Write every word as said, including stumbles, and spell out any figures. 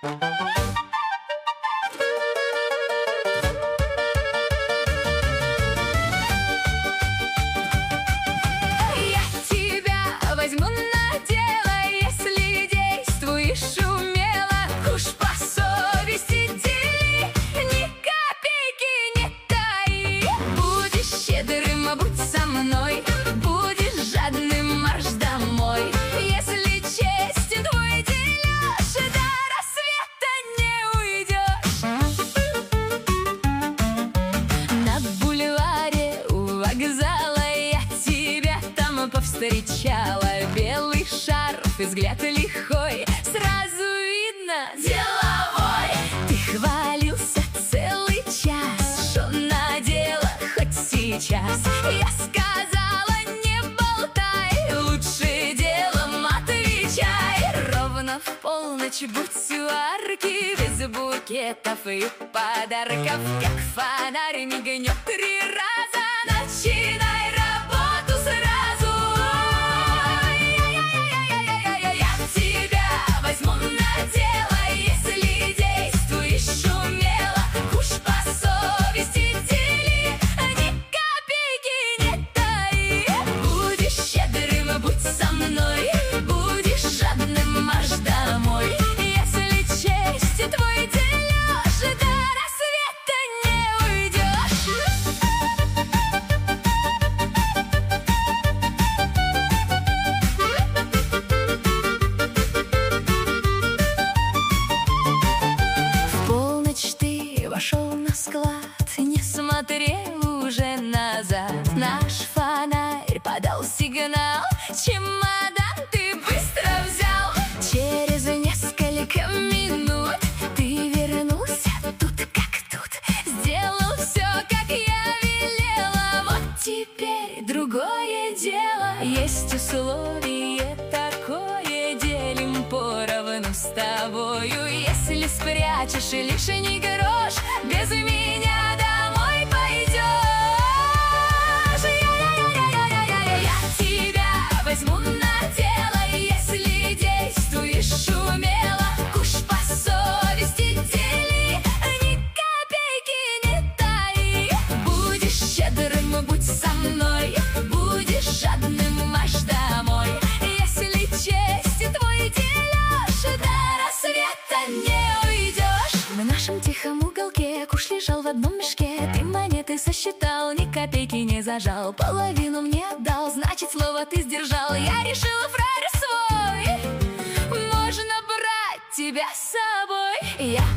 Возьму на дело, если действуешь умело. Уж по совести дели, ни копейки не таи. Будешь щедрым, а будь со мной. Будешь жадным, марш домой. Если честен твой дележ, до рассвета не уйдешь. На бульваре у вокзала я тебя там повстречала. Белый шарф и взгляд лихой, сразу видно деловой. Ты хвалился целый час, что надела хоть сейчас. Я сказала, не болтай, лучше делом отвечай. Ровно в полночь будь у арки, без букетов и подарков. Как фонарь мигнет три раза, начинай работу сразу. Возьму на дело, если действуешь умело. Уж по совести дели, ни копейки не таи. Будешь щедрым, будь со мной. Будешь жадным, марш домой. Если честен твой дележ, до рассвета не уйдешь. Вошел на склад, не смотрел уже назад. Наш фонарь подал сигнал, чемодан ты быстро взял. Через несколько минут ты вернулся тут как тут. Сделал все, как я велела. Вот теперь другое дело. Есть условие такое, делим поровну с тобою. Если спрячешь лишний грош, без меня домой пойдешь. Я тебя возьму на дело, если действуешь умело. Уж по совести дели, ни копейки не таи. Будешь щедрым, будь со мной. Будешь жадным, марш домой. Если честен твой дележ, до рассвета не уйдешь. В нашем тихом уголке куш лежал в одном мешке. Ты монеты сосчитал, ни копейки не зажал. Половину мне отдал, значит слово ты сдержал. Я решила, фраер свой, можно брать тебя с собой. Я